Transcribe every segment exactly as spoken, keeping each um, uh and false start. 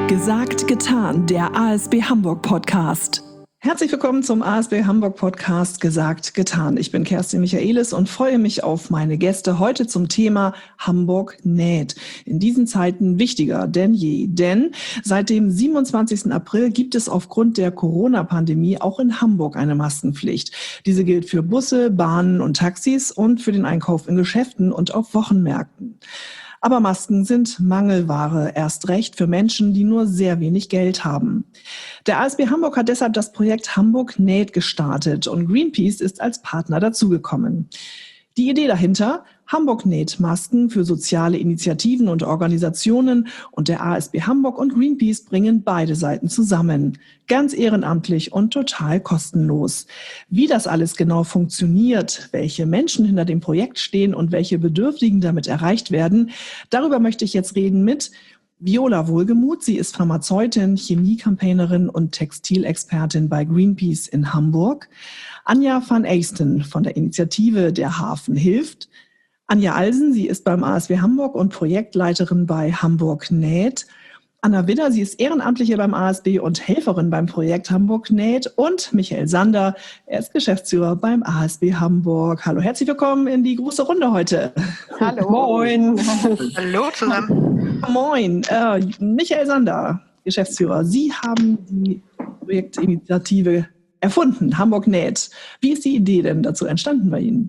Gesagt, getan, der A S B Hamburg Podcast. Herzlich willkommen zum A S B Hamburg Podcast Gesagt, getan. Ich bin Kerstin Michaelis und freue mich auf meine Gäste heute zum Thema Hamburg näht. In diesen Zeiten wichtiger denn je, denn seit dem siebenundzwanzigsten April gibt es aufgrund der Corona-Pandemie auch in Hamburg eine Maskenpflicht. Diese gilt für Busse, Bahnen und Taxis und für den Einkauf in Geschäften und auf Wochenmärkten. Aber Masken sind Mangelware, erst recht für Menschen, die nur sehr wenig Geld haben. Der A S B Hamburg hat deshalb das Projekt Hamburg näht gestartet und Greenpeace ist als Partner dazugekommen. Die Idee dahinter: Hamburg näht Masken für soziale Initiativen und Organisationen, und der A S B Hamburg und Greenpeace bringen beide Seiten zusammen. Ganz ehrenamtlich und total kostenlos. Wie das alles genau funktioniert, welche Menschen hinter dem Projekt stehen und welche Bedürftigen damit erreicht werden, darüber möchte ich jetzt reden mit Viola Wohlgemuth. Sie ist Pharmazeutin, Chemie-Campaignerin und Textilexpertin bei Greenpeace in Hamburg. Anja van Eijsten von der Initiative Der Hafen hilft. Anja Alsen, sie ist beim A S B Hamburg und Projektleiterin bei Hamburg näht. Anna Widder, sie ist Ehrenamtliche beim A S B und Helferin beim Projekt Hamburg näht. Und Michael Sander, er ist Geschäftsführer beim A S B Hamburg. Hallo, herzlich willkommen in die große Runde heute. Hallo. Moin. Hallo zusammen. Moin. Äh, Michael Sander, Geschäftsführer. Sie haben die Projektinitiative erfunden, Hamburg näht. Wie ist die Idee denn dazu entstanden bei Ihnen?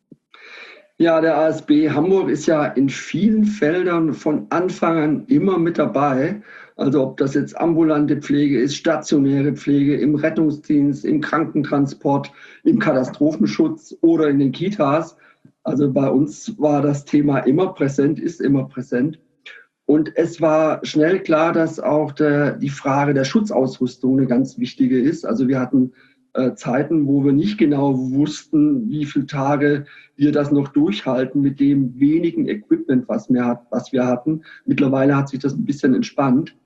Ja, der A S B Hamburg ist ja in vielen Feldern von Anfang an immer mit dabei. Also ob das jetzt ambulante Pflege ist, stationäre Pflege, im Rettungsdienst, im Krankentransport, im Katastrophenschutz oder in den Kitas. Also bei uns war das Thema immer präsent, ist immer präsent. Und es war schnell klar, dass auch der, die Frage der Schutzausrüstung eine ganz wichtige ist. Also wir hatten äh, Zeiten, wo wir nicht genau wussten, wie viele Tage wir das noch durchhalten mit dem wenigen Equipment, was wir, hat, was wir hatten. Mittlerweile hat sich das ein bisschen entspannt.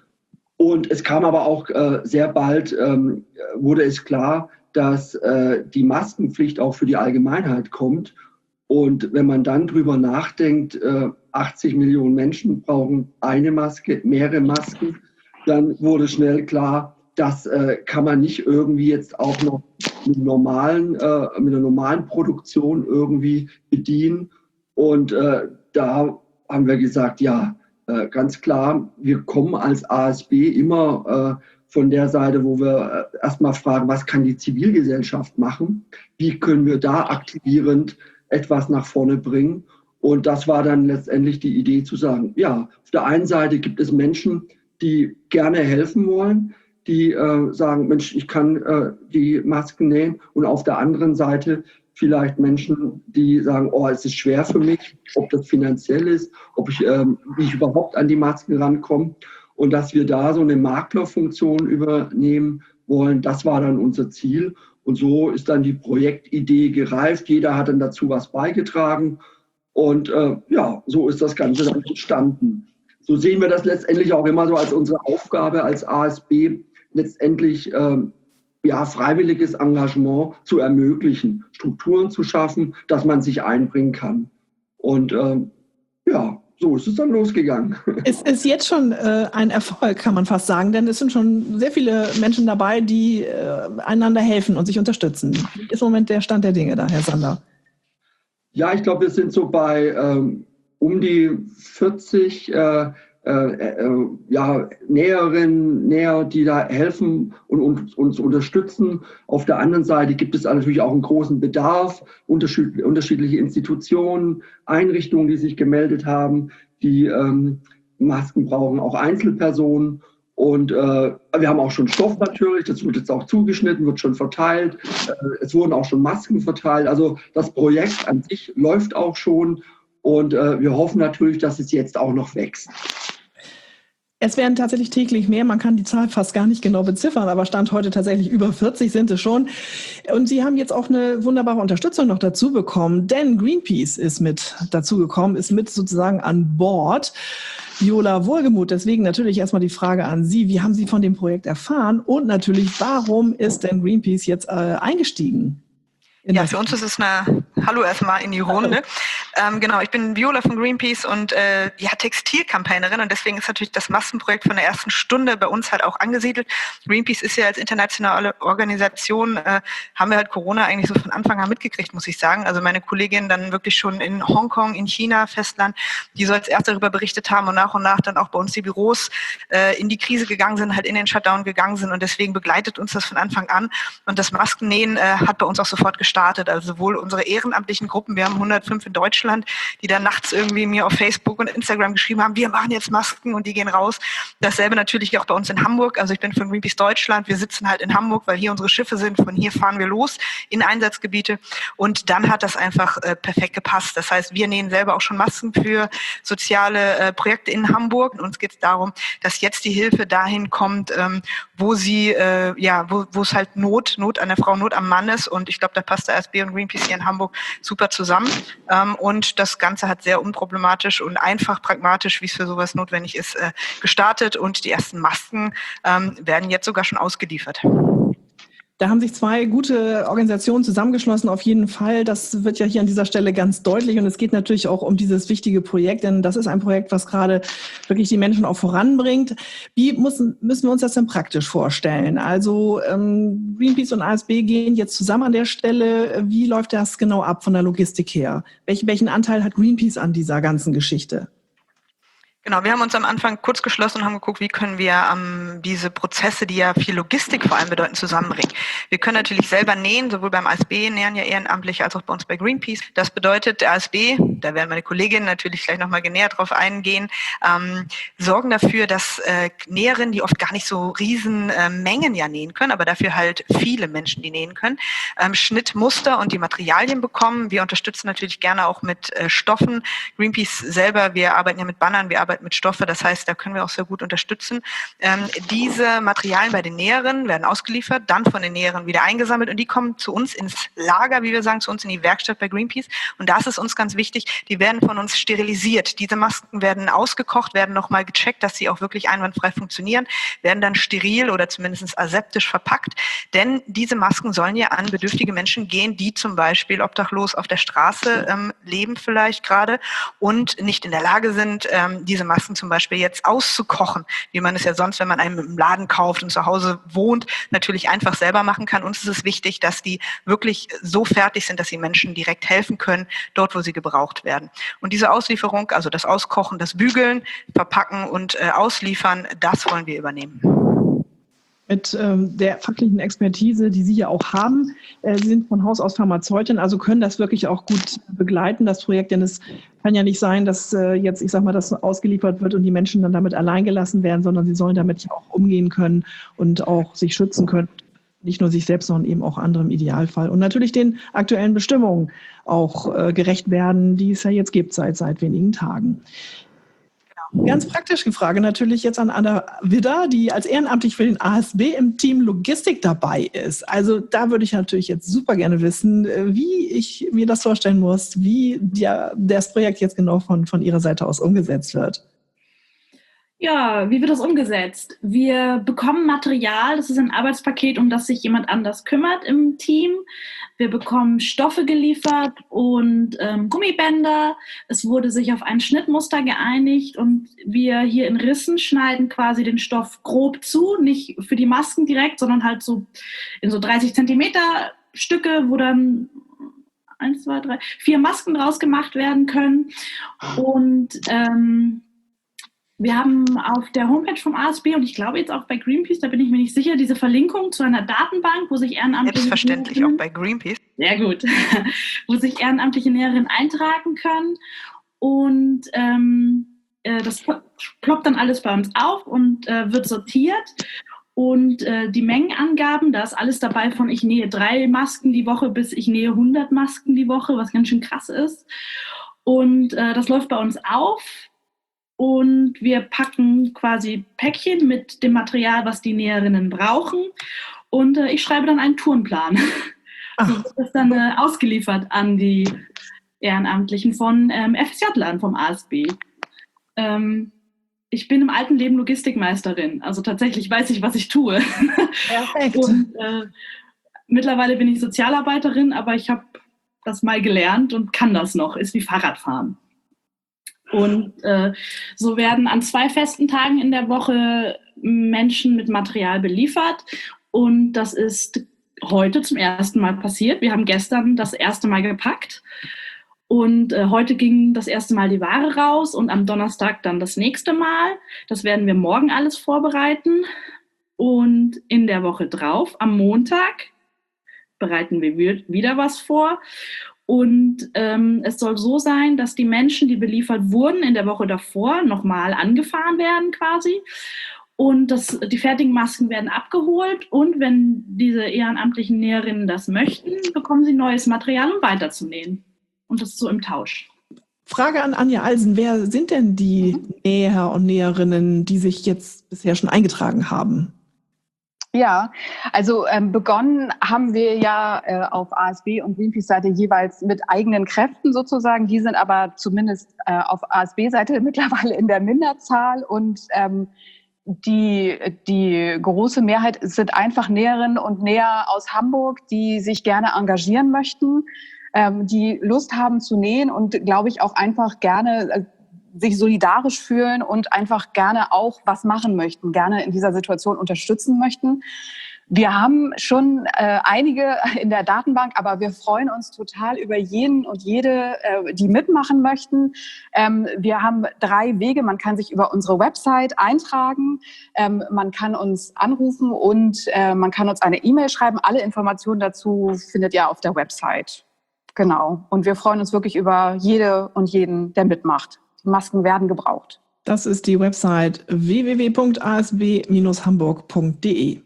Und es kam aber auch äh, sehr bald, ähm, wurde es klar, dass äh, die Maskenpflicht auch für die Allgemeinheit kommt. Und wenn man dann drüber nachdenkt, äh, achtzig Millionen Menschen brauchen eine Maske, mehrere Masken, dann wurde schnell klar, das äh, kann man nicht irgendwie jetzt auch noch mit, normalen, äh, mit einer normalen Produktion irgendwie bedienen. Und äh, da haben wir gesagt, ja, äh, ganz klar, wir kommen als A S B immer äh, von der Seite, wo wir äh, erstmal fragen, was kann die Zivilgesellschaft machen? Wie können wir da aktivierend etwas nach vorne bringen? Und das war dann letztendlich die Idee zu sagen, ja, auf der einen Seite gibt es Menschen, die gerne helfen wollen, die äh, sagen, Mensch, ich kann äh, die Masken nähen. Und auf der anderen Seite vielleicht Menschen, die sagen, oh, es ist schwer für mich, ob das finanziell ist, ob ich, ähm, wie ich überhaupt an die Masken rankomme. Und dass wir da so eine Maklerfunktion übernehmen wollen, das war dann unser Ziel. Und so ist dann die Projektidee gereift. Jeder hat dann dazu was beigetragen. Und äh, ja, so ist das Ganze dann entstanden. So sehen wir das letztendlich auch immer so als unsere Aufgabe als A S B, letztendlich ähm, ja, freiwilliges Engagement zu ermöglichen, Strukturen zu schaffen, dass man sich einbringen kann. Und ähm, ja, so ist es dann losgegangen. Es ist jetzt schon äh, ein Erfolg, kann man fast sagen, denn es sind schon sehr viele Menschen dabei, die äh, einander helfen und sich unterstützen. Wie ist im Moment der Stand der Dinge da, Herr Sander? Ja, ich glaube, wir sind so bei ähm, um die vierzig äh, äh, äh, ja, Näherinnen, Näher, die da helfen und, und uns unterstützen. Auf der anderen Seite gibt es natürlich auch einen großen Bedarf, unterschied, unterschiedliche Institutionen, Einrichtungen, die sich gemeldet haben, die ähm, Masken brauchen, auch Einzelpersonen. Und äh, wir haben auch schon Stoff natürlich, das wird jetzt auch zugeschnitten, wird schon verteilt. Äh, es wurden auch schon Masken verteilt. Also das Projekt an sich läuft auch schon. Und äh, wir hoffen natürlich, dass es jetzt auch noch wächst. Es werden tatsächlich täglich mehr. Man kann die Zahl fast gar nicht genau beziffern, aber Stand heute tatsächlich über vierzig sind es schon. Und Sie haben jetzt auch eine wunderbare Unterstützung noch dazu bekommen, denn Greenpeace ist mit dazu gekommen, ist mit sozusagen an Bord. Viola Wohlgemuth, deswegen natürlich erstmal die Frage an Sie. Wie haben Sie von dem Projekt erfahren? Und natürlich, warum ist denn Greenpeace jetzt äh, eingestiegen? Ja, für uns ist es eine Hallo erstmal in die Runde. Ähm, genau, ich bin Viola von Greenpeace und äh, ja, Textilcampaignerin und deswegen ist natürlich das Maskenprojekt von der ersten Stunde bei uns halt auch angesiedelt. Greenpeace ist ja als internationale Organisation, äh, haben wir halt Corona eigentlich so von Anfang an mitgekriegt, muss ich sagen. Also meine Kollegin dann wirklich schon in Hongkong, in China, Festland, die so als erste darüber berichtet haben und nach und nach dann auch bei uns die Büros äh, in die Krise gegangen sind, halt in den Shutdown gegangen sind und deswegen begleitet uns das von Anfang an und das Maskennähen äh, hat bei uns auch sofort gestartet. Also sowohl unsere ehrenamtlichen Gruppen, wir haben hundertfünf in Deutschland, die dann nachts irgendwie mir auf Facebook und Instagram geschrieben haben, wir machen jetzt Masken und die gehen raus. Dasselbe natürlich auch bei uns in Hamburg. Also ich bin von Greenpeace Deutschland. Wir sitzen halt in Hamburg, weil hier unsere Schiffe sind. Von hier fahren wir los in Einsatzgebiete. Und dann hat das einfach äh, perfekt gepasst. Das heißt, wir nähen selber auch schon Masken für soziale äh, Projekte in Hamburg. Und uns geht es darum, dass jetzt die Hilfe dahin kommt, ähm, wo sie, äh, ja, wo, wo es halt Not, Not an der Frau, Not am Mann ist. Und ich glaube, da passt der A S B und Greenpeace hier in Hamburg super zusammen. Ähm, und das Ganze hat sehr unproblematisch und einfach pragmatisch, wie es für sowas notwendig ist, äh, gestartet. Und die ersten Masken ähm, werden jetzt sogar schon ausgeliefert. Da haben sich zwei gute Organisationen zusammengeschlossen, auf jeden Fall. Das wird ja hier an dieser Stelle ganz deutlich. Und es geht natürlich auch um dieses wichtige Projekt, denn das ist ein Projekt, was gerade wirklich die Menschen auch voranbringt. Wie müssen, müssen wir uns das denn praktisch vorstellen? Also ähm, Greenpeace und A S B gehen jetzt zusammen an der Stelle. Wie läuft das genau ab von der Logistik her? Welch, welchen Anteil hat Greenpeace an dieser ganzen Geschichte? Genau, wir haben uns am Anfang kurz geschlossen und haben geguckt, wie können wir ähm, diese Prozesse, die ja viel Logistik vor allem bedeuten, zusammenbringen. Wir können natürlich selber nähen, sowohl beim A S B nähen ja ehrenamtlich als auch bei uns bei Greenpeace. Das bedeutet, der A S B, da werden meine Kolleginnen natürlich gleich nochmal näher drauf eingehen, ähm, sorgen dafür, dass äh, Näherinnen, die oft gar nicht so riesen äh, Mengen ja nähen können, aber dafür halt viele Menschen, die nähen können, ähm, Schnittmuster und die Materialien bekommen. Wir unterstützen natürlich gerne auch mit äh, Stoffen. Greenpeace selber, wir arbeiten ja mit Bannern, wir arbeiten mit Stoffe, das heißt, da können wir auch sehr gut unterstützen. Ähm, diese Materialien bei den Näherinnen werden ausgeliefert, dann von den Näherinnen wieder eingesammelt und die kommen zu uns ins Lager, wie wir sagen, zu uns in die Werkstatt bei Greenpeace und da ist es uns ganz wichtig, die werden von uns sterilisiert. Diese Masken werden ausgekocht, werden nochmal gecheckt, dass sie auch wirklich einwandfrei funktionieren, werden dann steril oder zumindest aseptisch verpackt, denn diese Masken sollen ja an bedürftige Menschen gehen, die zum Beispiel obdachlos auf der Straße ähm, leben vielleicht gerade und nicht in der Lage sind, ähm, diese Masken zum Beispiel jetzt auszukochen, wie man es ja sonst, wenn man einen im Laden kauft und zu Hause wohnt, natürlich einfach selber machen kann. Uns ist es wichtig, dass die wirklich so fertig sind, dass sie Menschen direkt helfen können, dort, wo sie gebraucht werden. Und diese Auslieferung, also das Auskochen, das Bügeln, Verpacken und äh, Ausliefern, das wollen wir übernehmen. Mit ähm, der fachlichen Expertise, die Sie ja auch haben. Äh, Sie sind von Haus aus Pharmazeutin, also können das wirklich auch gut begleiten, das Projekt. Denn es kann ja nicht sein, dass äh, jetzt, ich sag mal, das ausgeliefert wird und die Menschen dann damit allein gelassen werden, sondern sie sollen damit ja auch umgehen können und auch sich schützen können. Nicht nur sich selbst, sondern eben auch andere im Idealfall. Und natürlich den aktuellen Bestimmungen auch äh, gerecht werden, die es ja jetzt gibt seit, seit wenigen Tagen. Ganz praktische Frage natürlich jetzt an Anna Widder, die als ehrenamtlich für den A S B im Team Logistik dabei ist. Also da würde ich natürlich jetzt super gerne wissen, wie ich mir das vorstellen muss, wie der, das Projekt jetzt genau von, von Ihrer Seite aus umgesetzt wird. Ja, wie wird das umgesetzt? Wir bekommen Material, das ist ein Arbeitspaket, um das sich jemand anders kümmert im Team. Wir bekommen Stoffe geliefert und ähm, Gummibänder. Es wurde sich auf ein Schnittmuster geeinigt und wir hier in Rissen schneiden quasi den Stoff grob zu, nicht für die Masken direkt, sondern halt so in so dreißig Zentimeter Stücke, wo dann eins, zwei, drei, vier Masken draus gemacht werden können. Und ähm, wir haben auf der Homepage vom A S B und ich glaube jetzt auch bei Greenpeace, da bin ich mir nicht sicher, diese Verlinkung zu einer Datenbank, wo sich Ehrenamtliche... Selbstverständlich auch bei Greenpeace. Sehr gut. Wo sich ehrenamtliche Näherinnen eintragen können. Und ähm, äh, das ploppt dann alles bei uns auf und äh, wird sortiert. Und äh, die Mengenangaben, da ist alles dabei von ich nähe drei Masken die Woche bis ich nähe hundert Masken die Woche, was ganz schön krass ist. Und äh, das läuft bei uns auf. Und wir packen quasi Päckchen mit dem Material, was die Näherinnen brauchen. Und äh, ich schreibe dann einen Tourenplan. So wird das dann äh, ausgeliefert an die Ehrenamtlichen von ähm, F S J-Lern vom A S B. Ähm, ich bin im alten Leben Logistikmeisterin. Also tatsächlich weiß ich, was ich tue. Perfekt. Und äh, mittlerweile bin ich Sozialarbeiterin, aber ich habe das mal gelernt und kann das noch, ist wie Fahrradfahren. Und äh, so werden an zwei festen Tagen in der Woche Menschen mit Material beliefert. Und das ist heute zum ersten Mal passiert. Wir haben gestern das erste Mal gepackt. Und äh, heute ging das erste Mal die Ware raus und am Donnerstag dann das nächste Mal. Das werden wir morgen alles vorbereiten. Und in der Woche drauf, am Montag, bereiten wir wieder was vor. Und ähm, es soll so sein, dass die Menschen, die beliefert wurden, in der Woche davor nochmal angefahren werden quasi. Und das, die fertigen Masken werden abgeholt. Und wenn diese ehrenamtlichen Näherinnen das möchten, bekommen sie neues Material, um weiterzunähen. Und das ist so im Tausch. Frage an Anja Alsen. Wer sind denn die mhm. Näher und Näherinnen, die sich jetzt bisher schon eingetragen haben? Ja, also ähm, begonnen haben wir ja äh, auf A S B und Greenpeace-Seite jeweils mit eigenen Kräften sozusagen. Die sind aber zumindest äh, auf A S B-Seite mittlerweile in der Minderzahl und ähm, die, die große Mehrheit sind einfach Näherinnen und Näher aus Hamburg, die sich gerne engagieren möchten, ähm, die Lust haben zu nähen und, glaube ich, auch einfach gerne äh, sich solidarisch fühlen und einfach gerne auch was machen möchten, gerne in dieser Situation unterstützen möchten. Wir haben schon äh, einige in der Datenbank, aber wir freuen uns total über jeden und jede, äh, die mitmachen möchten. Ähm, wir haben drei Wege. Man kann sich über unsere Website eintragen, ähm, man kann uns anrufen und äh, man kann uns eine E-Mail schreiben. Alle Informationen dazu findet ihr auf der Website. Genau. Und wir freuen uns wirklich über jede und jeden, der mitmacht. Masken werden gebraucht. Das ist die Website w w w punkt a s b Bindestrich hamburg punkt d e.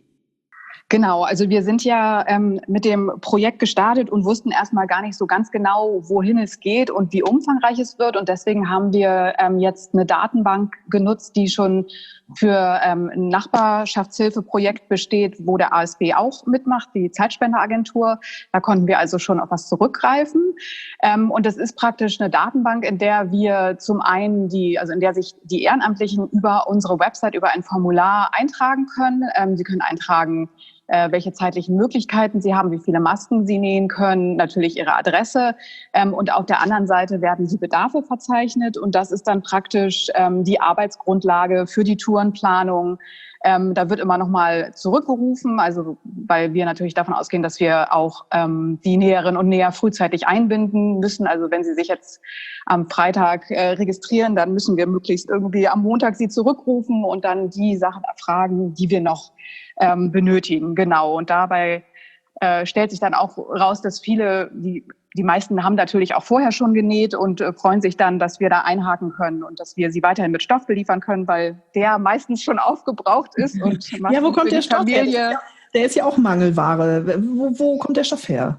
Genau, also wir sind ja ähm, mit dem Projekt gestartet und wussten erstmal gar nicht so ganz genau, wohin es geht und wie umfangreich es wird. Und deswegen haben wir ähm, jetzt eine Datenbank genutzt, die schon für ähm, ein Nachbarschaftshilfeprojekt besteht, wo der A S B auch mitmacht, die Zeitspenderagentur. Da konnten wir also schon auf was zurückgreifen. Ähm, und das ist praktisch eine Datenbank, in der wir zum einen die, also in der sich die Ehrenamtlichen über unsere Website, über ein Formular eintragen können. Ähm, sie können eintragen, welche zeitlichen Möglichkeiten sie haben, wie viele Masken sie nähen können, natürlich ihre Adresse. Ähm, und auf der anderen Seite werden die Bedarfe verzeichnet. Und das ist dann praktisch ähm, die Arbeitsgrundlage für die Tourenplanung. Ähm, da wird immer noch mal zurückgerufen, also weil wir natürlich davon ausgehen, dass wir auch ähm, die Näherinnen und Näher frühzeitig einbinden müssen. Also wenn sie sich jetzt am Freitag äh, registrieren, dann müssen wir möglichst irgendwie am Montag sie zurückrufen und dann die Sachen erfragen, die wir noch ähm, benötigen. Genau. Und dabei äh, stellt sich dann auch raus, dass viele, die Die meisten haben natürlich auch vorher schon genäht und äh, freuen sich dann, dass wir da einhaken können und dass wir sie weiterhin mit Stoff beliefern können, weil der meistens schon aufgebraucht ist. Und ja, wo kommt der Stoff her? Der ist ja, der ist ja auch Mangelware. Wo, wo kommt der Stoff her?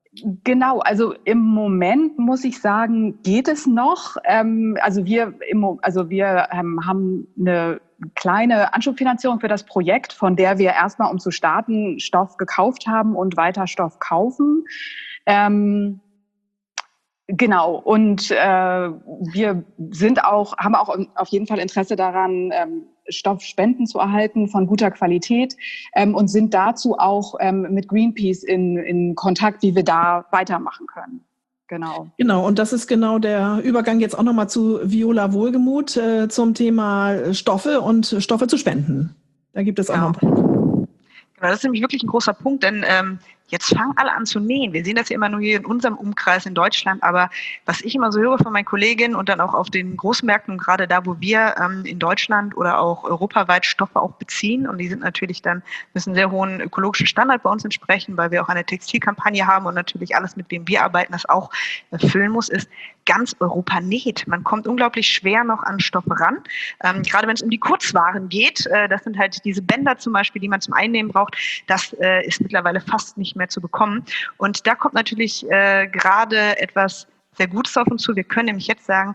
Genau, also im Moment muss ich sagen, geht es noch. Ähm, also wir, im, also wir ähm, haben eine kleine Anschubfinanzierung für das Projekt, von der wir erstmal, um zu starten, Stoff gekauft haben und weiter Stoff kaufen. Ähm, genau, und äh, wir sind auch, haben auch auf jeden Fall Interesse daran, ähm, Stoffspenden zu erhalten von guter Qualität ähm, und sind dazu auch ähm, mit Greenpeace in, in Kontakt, wie wir da weitermachen können. Genau. Genau, und das ist genau der Übergang jetzt auch nochmal zu Viola Wohlgemuth äh, zum Thema Stoffe und Stoffe zu spenden. Da gibt es auch ja. noch einen Punkt. Genau, das ist nämlich wirklich ein großer Punkt, denn ähm, jetzt fangen alle an zu nähen. Wir sehen das ja immer nur hier in unserem Umkreis in Deutschland, aber was ich immer so höre von meinen Kolleginnen und dann auch auf den Großmärkten, gerade da, wo wir ähm, in Deutschland oder auch europaweit Stoffe auch beziehen, und die sind natürlich dann, müssen einen sehr hohen ökologischen Standard bei uns entsprechen, weil wir auch eine Textilkampagne haben und natürlich alles, mit wem wir arbeiten, das auch erfüllen muss, ist, ganz Europa näht. Man kommt unglaublich schwer noch an Stoffe ran. Ähm, gerade wenn es um die Kurzwaren geht, äh, das sind halt diese Bänder zum Beispiel, die man zum Einnehmen braucht, das äh, ist mittlerweile fast nicht mehr zu bekommen. Und da kommt natürlich äh, gerade etwas sehr Gutes auf uns zu. Wir können nämlich jetzt sagen,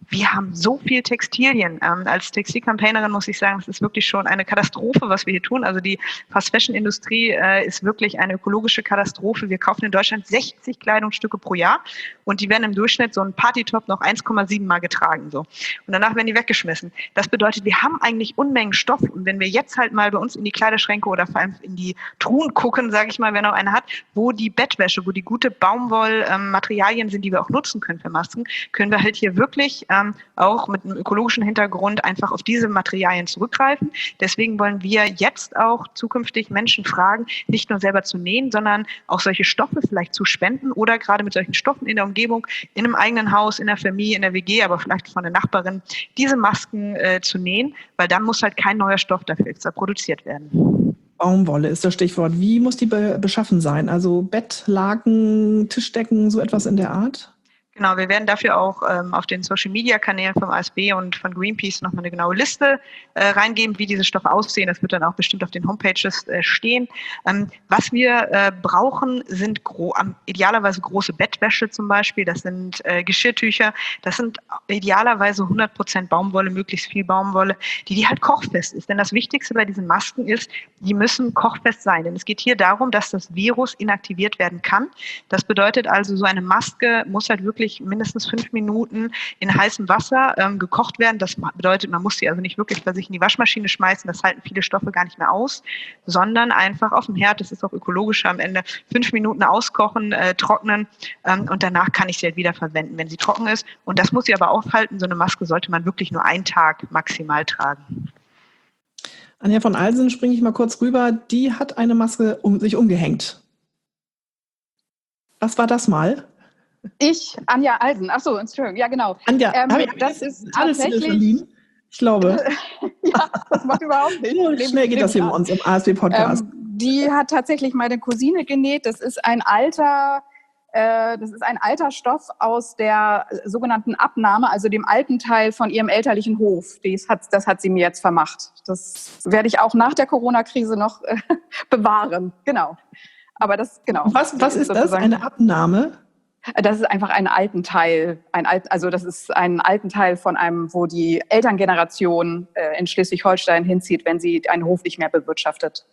wir haben so viel Textilien. Ähm, als Textilcampaignerin muss ich sagen, es ist wirklich schon eine Katastrophe, was wir hier tun. Also die Fast-Fashion-Industrie äh, ist wirklich eine ökologische Katastrophe. Wir kaufen in Deutschland sechzig Kleidungsstücke pro Jahr und die werden im Durchschnitt so ein Partytop noch eins Komma sieben Mal getragen. So. Und danach werden die weggeschmissen. Das bedeutet, wir haben eigentlich Unmengen Stoff. Und wenn wir jetzt halt mal bei uns in die Kleiderschränke oder vor allem in die Truhen gucken, sage ich mal, wer noch eine hat, wo die Bettwäsche, wo die gute Baumwollmaterialien ähm, sind, die wir auch nutzen können für Masken, können wir halt hier wirklich ähm, auch mit einem ökologischen Hintergrund einfach auf diese Materialien zurückgreifen. Deswegen wollen wir jetzt auch zukünftig Menschen fragen, nicht nur selber zu nähen, sondern auch solche Stoffe vielleicht zu spenden oder gerade mit solchen Stoffen in der Umgebung, in einem eigenen Haus, in der Familie, in der W G, aber vielleicht von der Nachbarin, diese Masken äh, zu nähen, weil dann muss halt kein neuer Stoff dafür extra produziert werden. Baumwolle ist das Stichwort. Wie muss die be- beschaffen sein? Also Bettlaken, Tischdecken, so etwas in der Art? Genau, wir werden dafür auch ähm, auf den Social-Media-Kanälen vom A S B und von Greenpeace nochmal eine genaue Liste äh, reingeben, wie diese Stoffe aussehen. Das wird dann auch bestimmt auf den Homepages äh, stehen. Ähm, was wir äh, brauchen, sind gro- ähm, idealerweise große Bettwäsche zum Beispiel. Das sind äh, Geschirrtücher. Das sind idealerweise hundert Prozent Baumwolle, möglichst viel Baumwolle, die, die halt kochfest ist. Denn das Wichtigste bei diesen Masken ist, die müssen kochfest sein. Denn es geht hier darum, dass das Virus inaktiviert werden kann. Das bedeutet also, so eine Maske muss halt wirklich mindestens fünf Minuten in heißem Wasser ähm, gekocht werden. Das bedeutet, man muss sie also nicht wirklich bei sich in die Waschmaschine schmeißen, das halten viele Stoffe gar nicht mehr aus, sondern einfach auf dem Herd, das ist auch ökologischer am Ende, fünf Minuten auskochen, äh, trocknen ähm, und danach kann ich sie halt wieder verwenden, wenn sie trocken ist. Und das muss sie aber aufhalten. So eine Maske sollte man wirklich nur einen Tag maximal tragen. Anja von Alsen, springe ich mal kurz rüber, die hat eine Maske um sich umgehängt. Was war das mal? Ich, Anja Alsen, ach so, Entschuldigung, ja genau. Anja, ähm, ich das ist alles tatsächlich, ich glaube. ja, das macht überhaupt nichts. So schnell geht das hier bei uns im A S B-Podcast. Ähm, die hat tatsächlich meine Cousine genäht. Das ist ein alter, äh, das ist ein alter Stoff aus der sogenannten Abnahme, also dem alten Teil von ihrem elterlichen Hof. Das hat, das hat sie mir jetzt vermacht. Das werde ich auch nach der Corona-Krise noch äh, bewahren. Genau. Aber das, genau. Was, was ist das? Eine Abnahme? Das ist einfach ein alten Teil, ein alt, also das ist ein alten Teil von einem, wo die Elterngeneration äh, in Schleswig-Holstein hinzieht, wenn sie einen Hof nicht mehr bewirtschaftet.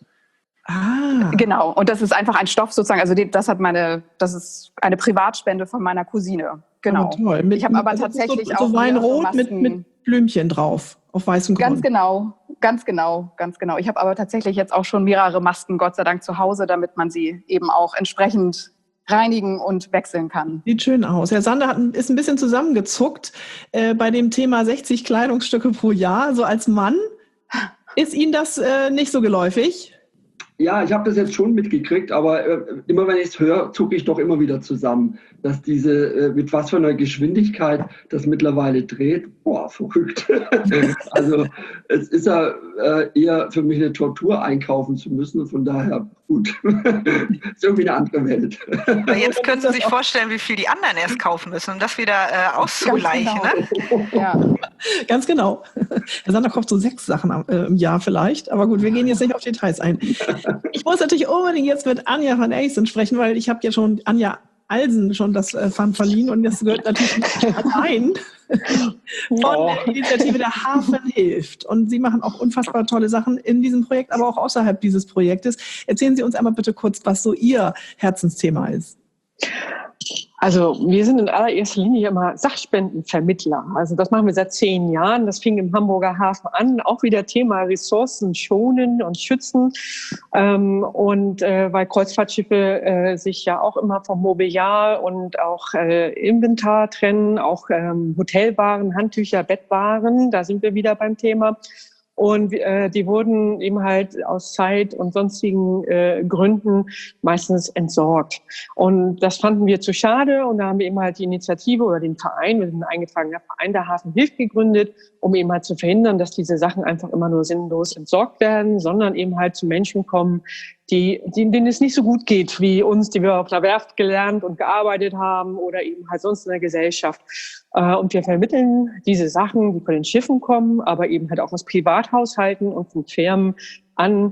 Ah. Genau. Und das ist einfach ein Stoff sozusagen. Also die, das hat meine, das ist eine Privatspende von meiner Cousine. Genau. Oh, toll. Mit, ich habe aber also tatsächlich so, auch so Weinrot mit, Masken, mit Blümchen drauf auf weißem Grund. Ganz genau, ganz genau, ganz genau. Ich habe aber tatsächlich jetzt auch schon mehrere Masken, Gott sei Dank, zu Hause, damit man sie eben auch entsprechend reinigen und wechseln kann. Sieht schön aus. Herr Sander hat, ist ein bisschen zusammengezuckt äh, bei dem Thema sechzig Kleidungsstücke pro Jahr. So als Mann, ist Ihnen das äh, nicht so geläufig? Ja, ich habe das jetzt schon mitgekriegt, aber äh, immer wenn ich es höre, zucke ich doch immer wieder zusammen, dass diese, äh, mit was für einer Geschwindigkeit das mittlerweile dreht. Boah, verrückt. Also es ist ja äh, eher für mich eine Tortur, einkaufen zu müssen. Von daher, gut, ist irgendwie eine andere Welt. Aber jetzt können Sie sich vorstellen, wie viel die anderen erst kaufen müssen, um das wieder äh, auszugleichen. Ganz genau. Ne? Ja. Ganz genau. Herr Sander kauft so sechs Sachen am, äh, im Jahr vielleicht. Aber gut, wir gehen jetzt nicht auf Details ein. Ich muss natürlich unbedingt jetzt mit Anja van Eysen sprechen, weil ich habe ja schon Anja Alsen schon das äh, Pfand verliehen und das gehört natürlich nicht allein von der Initiative Der Hafen hilft. Und Sie machen auch unfassbar tolle Sachen in diesem Projekt, aber auch außerhalb dieses Projektes. Erzählen Sie uns einmal bitte kurz, was so Ihr Herzensthema ist. Also wir sind in allererster Linie immer Sachspendenvermittler. Also das machen wir seit zehn Jahren. Das fing im Hamburger Hafen an. Auch wieder Thema Ressourcen schonen und schützen. Ähm, und äh, weil Kreuzfahrtschiffe äh, sich ja auch immer vom Mobiliar und auch äh, Inventar trennen, auch ähm, Hotelwaren, Handtücher, Bettwaren. Da sind wir wieder beim Thema. Und äh, die wurden eben halt aus Zeit- und sonstigen äh, Gründen meistens entsorgt. Und das fanden wir zu schade. Und da haben wir eben halt die Initiative oder den Verein, wir sind ein eingetragener Verein, der Hafen hilft, gegründet, um eben halt zu verhindern, dass diese Sachen einfach immer nur sinnlos entsorgt werden, sondern eben halt zu Menschen kommen, die, die, denen es nicht so gut geht wie uns, die wir auf der Werft gelernt und gearbeitet haben oder eben halt sonst in der Gesellschaft. Und wir vermitteln diese Sachen, die von den Schiffen kommen, aber eben halt auch aus Privathaushalten und von Firmen an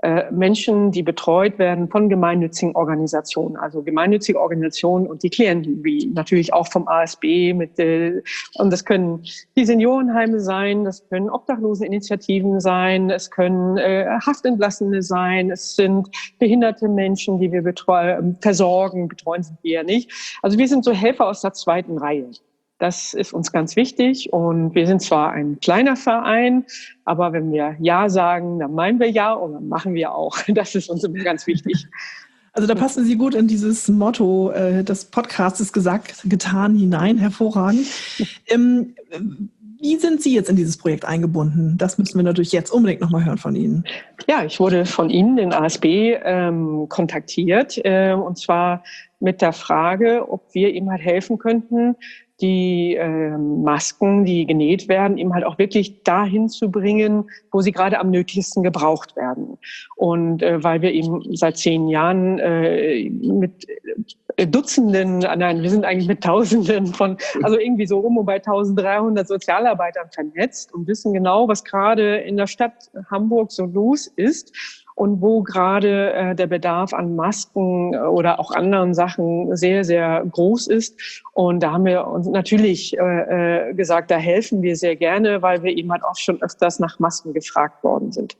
äh, Menschen, die betreut werden von gemeinnützigen Organisationen, also gemeinnützige Organisationen und die Klienten, wie natürlich auch vom A S B. Mit, äh, und das können die Seniorenheime sein, das können Obdachloseninitiativen sein, es können äh, Haftentlassene sein, es sind behinderte Menschen, die wir betreuen, versorgen, betreuen sind wir ja nicht. Also wir sind so Helfer aus der zweiten Reihe. Das ist uns ganz wichtig und wir sind zwar ein kleiner Verein, aber wenn wir Ja sagen, dann meinen wir Ja und dann machen wir auch. Das ist uns immer ganz wichtig. Also da passen Sie gut in dieses Motto äh, des Podcasts gesagt, getan hinein, hervorragend. Ähm, wie sind Sie jetzt in dieses Projekt eingebunden? Das müssen wir natürlich jetzt unbedingt nochmal hören von Ihnen. Ja, ich wurde von Ihnen, den A S B, ähm, kontaktiert äh, und zwar mit der Frage, ob wir ihm halt helfen könnten, die äh, Masken, die genäht werden, eben halt auch wirklich dahin zu bringen, wo sie gerade am nötigsten gebraucht werden. Und äh, weil wir eben seit zehn Jahren äh, mit äh, Dutzenden, nein, wir sind eigentlich mit Tausenden von, also irgendwie so um und bei eintausenddreihundert Sozialarbeitern vernetzt und wissen genau, was gerade in der Stadt Hamburg so los ist. Und wo gerade äh, der Bedarf an Masken oder auch anderen Sachen sehr, sehr groß ist. Und da haben wir uns natürlich äh, gesagt, da helfen wir sehr gerne, weil wir eben halt auch schon öfters nach Masken gefragt worden sind.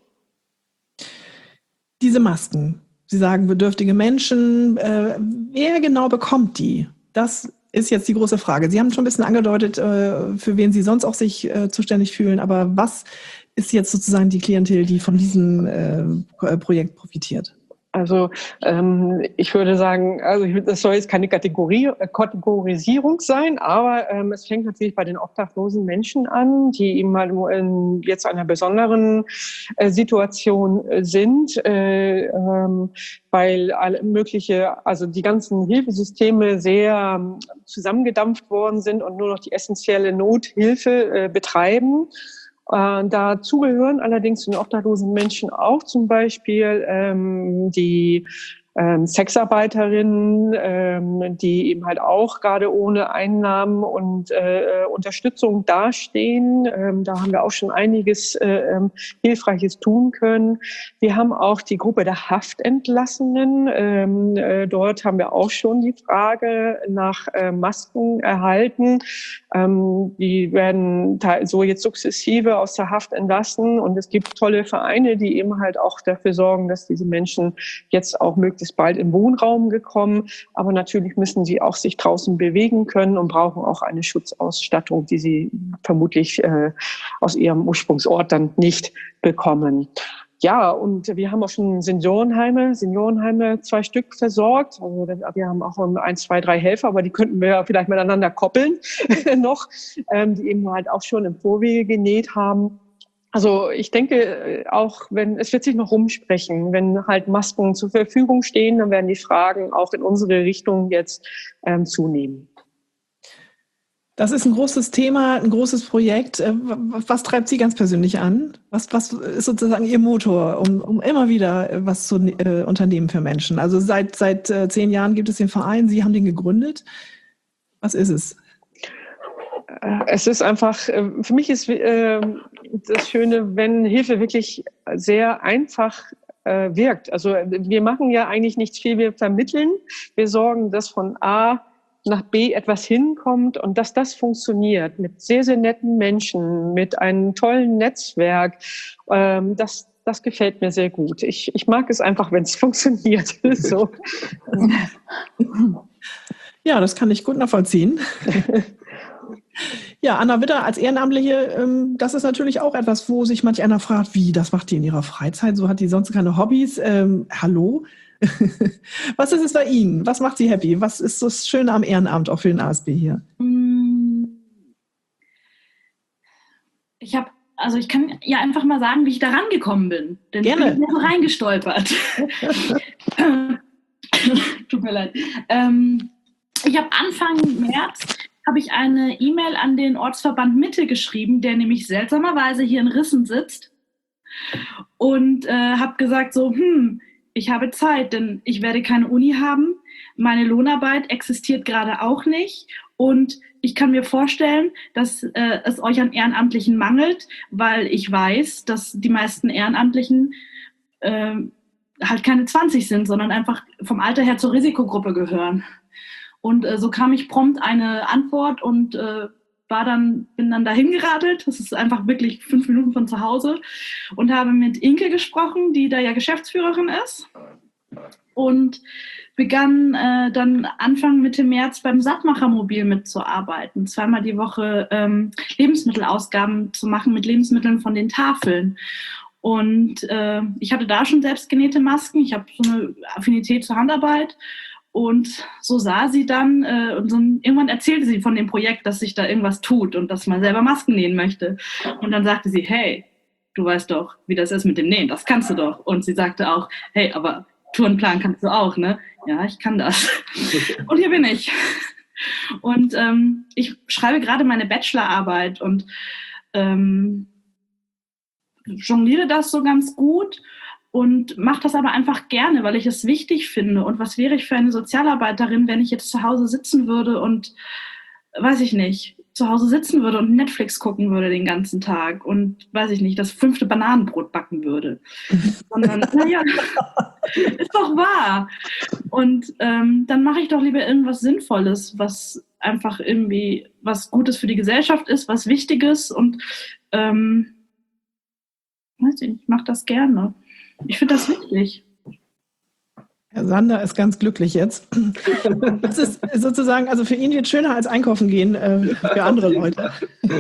Diese Masken, Sie sagen bedürftige Menschen, äh, wer genau bekommt die? Das ist jetzt die große Frage. Sie haben schon ein bisschen angedeutet, äh, für wen Sie sonst auch sich äh, zuständig fühlen, aber was ist jetzt sozusagen die Klientel, die von diesem äh, Projekt profitiert? Also ähm, ich würde sagen, also das soll jetzt keine Kategorie, äh, Kategorisierung sein, aber ähm, es fängt natürlich bei den obdachlosen Menschen an, die eben mal in jetzt einer besonderen äh, Situation äh, sind, äh, ähm, weil alle mögliche, also die ganzen Hilfesysteme sehr ähm, zusammengedampft worden sind und nur noch die essentielle Nothilfe äh, betreiben. Äh, dazu gehören allerdings zu den obdachlosen Menschen auch zum Beispiel ähm, die ähm, Sexarbeiterinnen, ähm, die eben halt auch gerade ohne Einnahmen und äh, Unterstützung dastehen. Ähm, da haben wir auch schon einiges äh, Hilfreiches tun können. Wir haben auch die Gruppe der Haftentlassenen. Ähm, äh, dort haben wir auch schon die Frage nach äh, Masken erhalten. Ähm, die werden so jetzt sukzessive aus der Haft entlassen und es gibt tolle Vereine, die eben halt auch dafür sorgen, dass diese Menschen jetzt auch möglichst bald im Wohnraum gekommen. Aber natürlich müssen sie auch sich draußen bewegen können und brauchen auch eine Schutzausstattung, die sie vermutlich äh, aus ihrem Ursprungsort dann nicht bekommen. Ja, und wir haben auch schon Seniorenheime, Seniorenheime zwei Stück versorgt. Also wir haben auch ein, zwei, drei Helfer, aber die könnten wir vielleicht miteinander koppeln noch, ähm, die eben halt auch schon im Vorwege genäht haben. Also ich denke auch, wenn es wird sich noch rumsprechen, wenn halt Masken zur Verfügung stehen, dann werden die Fragen auch in unsere Richtung jetzt ähm, zunehmen. Das ist ein großes Thema, ein großes Projekt. Was treibt Sie ganz persönlich an? Was, was ist sozusagen Ihr Motor, um, um immer wieder was zu äh, unternehmen für Menschen? Also seit, seit äh, zehn Jahren gibt es den Verein, Sie haben den gegründet. Was ist es? Es ist einfach, für mich ist äh, das Schöne, wenn Hilfe wirklich sehr einfach äh, wirkt. Also wir machen ja eigentlich nichts viel, wir vermitteln, wir sorgen, dass von A nach B etwas hinkommt und dass das funktioniert mit sehr, sehr netten Menschen, mit einem tollen Netzwerk, ähm, das, das gefällt mir sehr gut. Ich, ich mag es einfach, wenn es funktioniert. So. Ja, das kann ich gut nachvollziehen. Ja, Anna Witter als Ehrenamtliche, das ist natürlich auch etwas, wo sich manch einer fragt, wie, das macht die in ihrer Freizeit, so hat die sonst keine Hobbys. Ähm, hallo? Was ist es bei Ihnen? Was macht Sie happy? Was ist das Schöne am Ehrenamt, auch für den A S B hier? Ich habe, also ich kann ja einfach mal sagen, wie ich da rangekommen bin. Denn Gerne. Ich bin so reingestolpert. Tut mir leid. Ähm, ich habe Anfang März habe ich eine E-Mail an den Ortsverband Mitte geschrieben, der nämlich seltsamerweise hier in Rissen sitzt, und äh, habe gesagt so, hm, ich habe Zeit, denn ich werde keine Uni haben, meine Lohnarbeit existiert gerade auch nicht und ich kann mir vorstellen, dass äh, es euch an Ehrenamtlichen mangelt, weil ich weiß, dass die meisten Ehrenamtlichen äh, halt keine zwanzig sind, sondern einfach vom Alter her zur Risikogruppe gehören. Und äh, so kam ich prompt eine Antwort und äh, war dann, bin dann dahin geradelt. Das ist einfach wirklich fünf Minuten von zu Hause und habe mit Inke gesprochen, die da ja Geschäftsführerin ist. Und begann äh, dann Anfang Mitte März beim Sattmachermobil mitzuarbeiten. Zweimal die Woche ähm, Lebensmittelausgaben zu machen mit Lebensmitteln von den Tafeln. Und äh, ich hatte da schon selbstgenähte Masken. Ich habe so eine Affinität zur Handarbeit. Und so sah sie dann, äh, und so, irgendwann erzählte sie von dem Projekt, dass sich da irgendwas tut und dass man selber Masken nähen möchte. Und dann sagte sie, hey, du weißt doch, wie das ist mit dem Nähen, das kannst du doch. Und sie sagte auch, hey, aber Tourenplan kannst du auch, ne? Ja, ich kann das. Und hier bin ich. Und ähm, ich schreibe gerade meine Bachelorarbeit und ähm, jongliere das so ganz gut und mache das aber einfach gerne, weil ich es wichtig finde. Und was wäre ich für eine Sozialarbeiterin, wenn ich jetzt zu Hause sitzen würde und, weiß ich nicht, zu Hause sitzen würde und Netflix gucken würde den ganzen Tag und, weiß ich nicht, das fünfte Bananenbrot backen würde. Sondern, naja, ist doch wahr. Und ähm, dann mache ich doch lieber irgendwas Sinnvolles, was einfach irgendwie was Gutes für die Gesellschaft ist, was Wichtiges und ähm, weiß ich nicht, ich mache das gerne. Ich finde das wichtig. Herr Sander ist ganz glücklich jetzt. Das ist sozusagen, also für ihn wird schöner als einkaufen gehen äh, für andere Leute.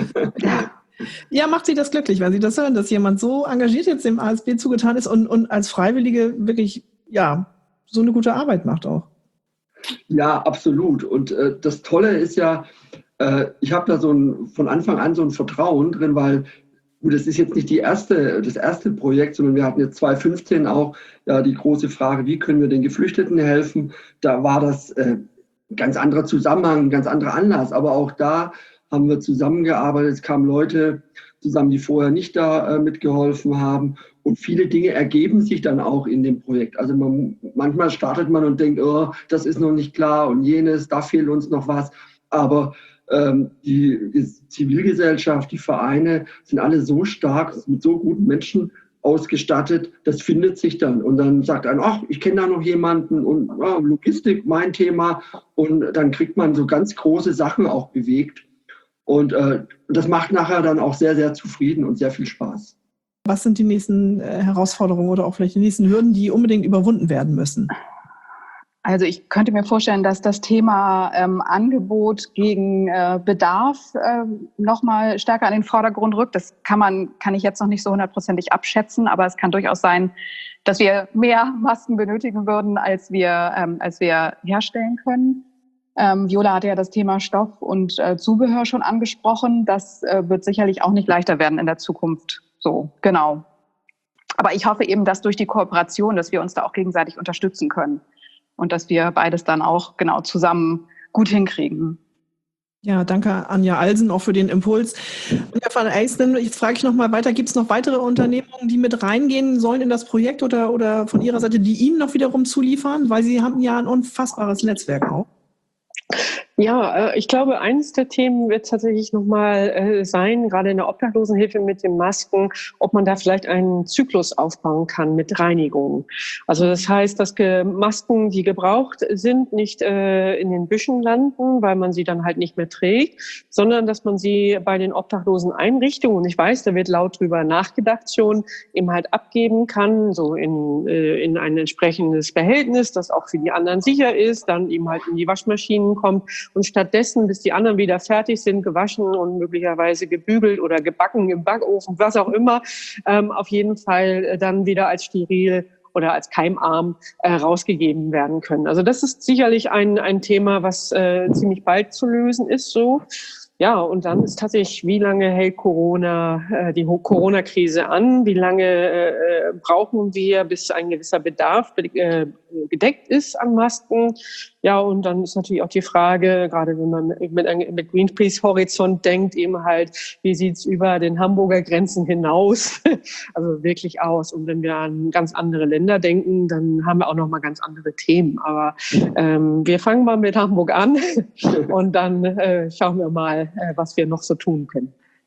Ja, macht Sie das glücklich, wenn Sie das hören, dass jemand so engagiert jetzt dem A S B zugetan ist und, und als Freiwillige wirklich, ja, so eine gute Arbeit macht auch. Ja, absolut. Und äh, das Tolle ist ja, äh, ich habe da so ein, von Anfang an so ein Vertrauen drin, weil gut, das ist jetzt nicht die erste, das erste Projekt, sondern wir hatten jetzt zwanzig fünfzehn auch ja, die große Frage, wie können wir den Geflüchteten helfen? Da war das äh, ein ganz anderer Zusammenhang, ein ganz anderer Anlass. Aber auch da haben wir zusammengearbeitet. Es kamen Leute zusammen, die vorher nicht da äh, mitgeholfen haben. Und viele Dinge ergeben sich dann auch in dem Projekt. Also man, manchmal startet man und denkt, oh, das ist noch nicht klar und jenes, da fehlt uns noch was. Aber Die, die Zivilgesellschaft, die Vereine sind alle so stark, mit so guten Menschen ausgestattet, das findet sich dann. Und dann sagt einer, ach, ich kenne da noch jemanden und oh, Logistik, mein Thema. Und dann kriegt man so ganz große Sachen auch bewegt. Und äh, das macht nachher dann auch sehr, sehr zufrieden und sehr viel Spaß. Was sind die nächsten äh, Herausforderungen oder auch vielleicht die nächsten Hürden, die unbedingt überwunden werden müssen? Also ich könnte mir vorstellen, dass das Thema ähm, Angebot gegen äh, Bedarf äh, nochmal stärker an den Vordergrund rückt. Das kann man, kann ich jetzt noch nicht so hundertprozentig abschätzen, aber es kann durchaus sein, dass wir mehr Masken benötigen würden, als wir, ähm, als wir herstellen können. Ähm, Viola hatte ja das Thema Stoff und äh, Zubehör schon angesprochen. Das äh, wird sicherlich auch nicht leichter werden in der Zukunft. So, genau. Aber ich hoffe eben, dass durch die Kooperation, dass wir uns da auch gegenseitig unterstützen können. Und dass wir beides dann auch genau zusammen gut hinkriegen. Ja, danke Anja Alsen auch für den Impuls. Anja van Eijsden, jetzt frage ich noch mal weiter, gibt es noch weitere Unternehmungen, die mit reingehen sollen in das Projekt oder, oder von Ihrer Seite, die Ihnen noch wiederum zuliefern? Weil Sie haben ja ein unfassbares Netzwerk auch. Ja, ich glaube, eines der Themen wird tatsächlich nochmal sein, gerade in der Obdachlosenhilfe mit den Masken, ob man da vielleicht einen Zyklus aufbauen kann mit Reinigung. Also das heißt, dass Masken, die gebraucht sind, nicht in den Büschen landen, weil man sie dann halt nicht mehr trägt, sondern dass man sie bei den obdachlosen Einrichtungen, und ich weiß, da wird laut drüber nachgedacht schon, eben halt abgeben kann, so in, in ein entsprechendes Behältnis, das auch für die anderen sicher ist, dann eben halt in die Waschmaschinen kommt. Und stattdessen, bis die anderen wieder fertig sind, gewaschen und möglicherweise gebügelt oder gebacken im Backofen, was auch immer, ähm, auf jeden Fall dann wieder als steril oder als keimarm äh, rausgegeben werden können. Also das ist sicherlich ein, ein Thema, was äh, ziemlich bald zu lösen ist, so. Ja, und dann ist tatsächlich, wie lange hält Corona, äh, die Corona-Krise an? Wie lange äh, brauchen wir, bis ein gewisser Bedarf äh, gedeckt ist an Masken? Ja, und dann ist natürlich auch die Frage, gerade wenn man mit, mit Greenpeace-Horizont denkt, eben halt, wie sieht's über den Hamburger Grenzen hinaus, also wirklich aus? Und wenn wir an ganz andere Länder denken, dann haben wir auch noch mal ganz andere Themen. Aber ähm, wir fangen mal mit Hamburg an und dann äh, schauen wir mal, was wir noch so tun können.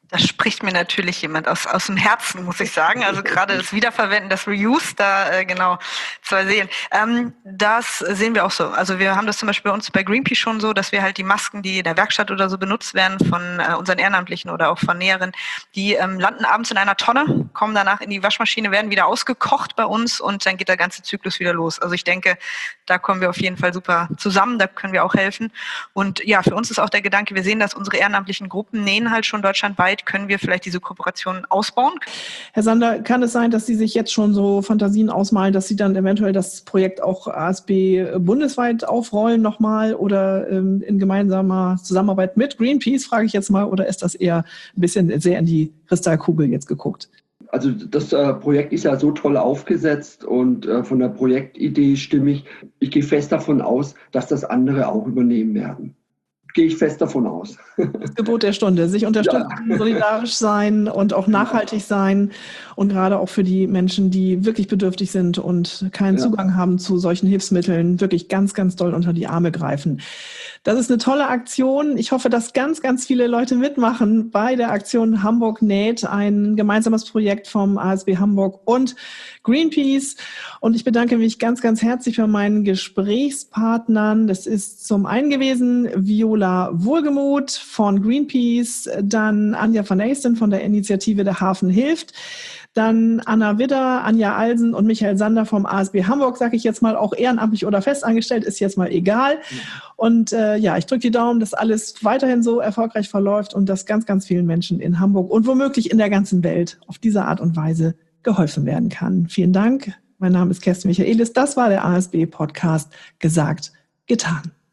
Da spricht mir natürlich jemand aus, aus dem Herzen, muss ich sagen. Also gerade das Wiederverwenden, das Reuse, da äh, genau zwei Seelen. Ähm, das sehen wir auch so. Also wir haben das zum Beispiel bei uns bei Greenpeace schon so, dass wir halt die Masken, die in der Werkstatt oder so benutzt werden von äh, unseren Ehrenamtlichen oder auch von Näheren, die ähm, landen abends in einer Tonne, kommen danach in die Waschmaschine, werden wieder ausgekocht bei uns und dann geht der ganze Zyklus wieder los. Also ich denke, da kommen wir auf jeden Fall super zusammen, da können wir auch helfen. Und ja, für uns ist auch der Gedanke, wir sehen, dass unsere ehrenamtlichen Gruppen nähen halt schon deutschlandweit. Können wir vielleicht diese Kooperation ausbauen? Herr Sander, kann es sein, dass Sie sich jetzt schon so Fantasien ausmalen, dass Sie dann eventuell das Projekt auch A S B bundesweit aufrollen nochmal oder ähm, in gemeinsamer Zusammenarbeit mit Greenpeace, frage ich jetzt mal, oder ist das eher ein bisschen sehr in die Kristallkugel jetzt geguckt? Also das äh, Projekt ist ja so toll aufgesetzt und äh, von der Projektidee stimmig. Ich gehe fest davon aus, dass das andere auch übernehmen werden. Gehe ich fest davon aus. Das Gebot der Stunde, sich unterstützen, ja. Solidarisch sein und auch nachhaltig sein und gerade auch für die Menschen, die wirklich bedürftig sind und keinen ja. Zugang haben zu solchen Hilfsmitteln, wirklich ganz, ganz doll unter die Arme greifen. Das ist eine tolle Aktion. Ich hoffe, dass ganz, ganz viele Leute mitmachen bei der Aktion Hamburg näht, ein gemeinsames Projekt vom A S B Hamburg und Greenpeace. Und ich bedanke mich ganz, ganz herzlich bei meinen Gesprächspartnern. Das ist zum einen gewesen Viola Wohlgemuth von Greenpeace, dann Anja van Eisten von der Initiative Der Hafen hilft, dann Anna Widder, Anja Alsen und Michael Sander vom A S B Hamburg, sage ich jetzt mal, auch ehrenamtlich oder festangestellt, ist jetzt mal egal. Und äh, ja, ich drücke die Daumen, dass alles weiterhin so erfolgreich verläuft und dass ganz, ganz vielen Menschen in Hamburg und womöglich in der ganzen Welt auf diese Art und Weise geholfen werden kann. Vielen Dank. Mein Name ist Kerstin Michaelis. Das war der A S B-Podcast Gesagt, getan.